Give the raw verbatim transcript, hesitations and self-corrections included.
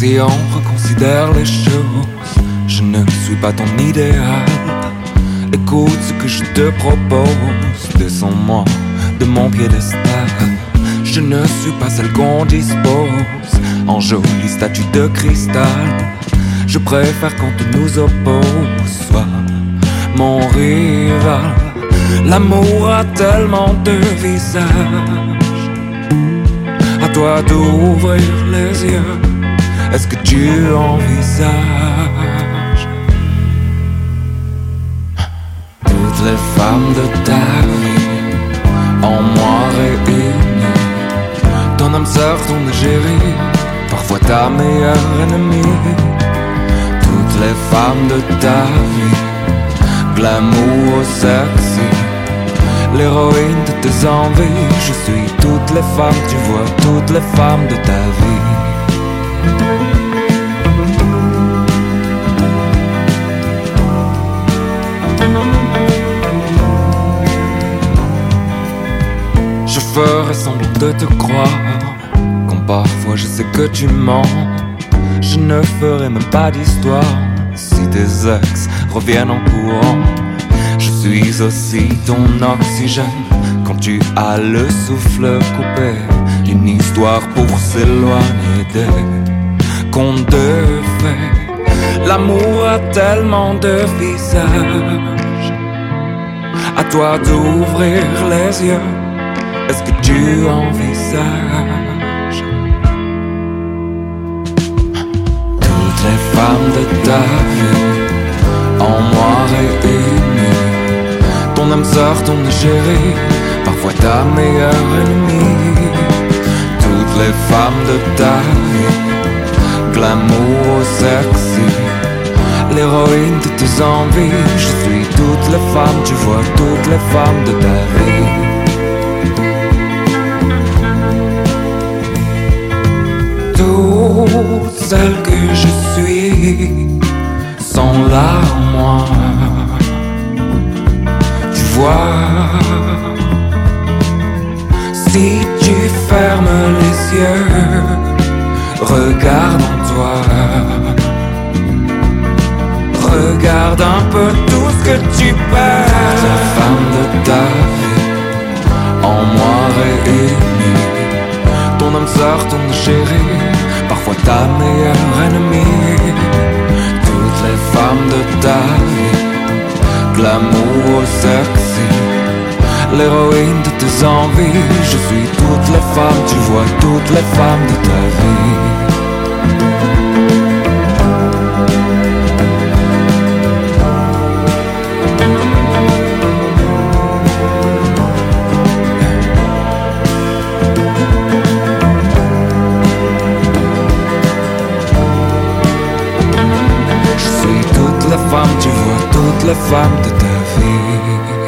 si on reconsidère les choses, je ne suis pas ton idéal. Écoute ce que je te propose, descends-moi de mon piédestal. Je ne suis pas celle qu'on dispose en jolie statue de cristal. Je préfère qu'on te nous oppose, sois mon rival. L'amour a tellement de visages, à toi d'ouvrir les yeux. Est-ce que tu envisages toutes les femmes de ta vie en moi réunies? Ton âme sœur, ton égérie, parfois ta meilleure ennemie. Toutes les femmes de ta vie, glamour sexy, l'héroïne de tes envies. Je suis toutes les femmes, tu vois, toutes les femmes de ta vie. Je ferai semblant de te croire, quand parfois je sais que tu mens. Je ne ferai même pas d'histoire si tes ex reviennent en courant. Je suis aussi ton oxygène quand tu as le souffle coupé. Une histoire pour s'éloigner des contes de fées. L'amour a tellement de visages, à toi d'ouvrir les yeux. Est-ce que tu envisages toutes les femmes de ta vie en moi réunies? Ton âme sœur, ton égérie, parfois ta meilleure ennemie. Toutes les femmes de ta vie, glamour sexy, l'héroïne de tes envies. Je suis toutes les femmes, tu vois, toutes les femmes de ta vie. Toutes celles que je suis sont là en moi. Tu vois, si tu fermes les yeux, regarde en toi. Regarde un peu tout ce que tu perds. La femme de ta vie en moi réunie. Ton âme sœur, ton chéri, parfois ta meilleure ennemie. Toutes les femmes de ta vie, glamour sexy, l'héroïne de tes envies. Je suis toutes les femmes, tu vois, toutes les femmes de ta vie. Tu vois toutes les femmes de ta vie.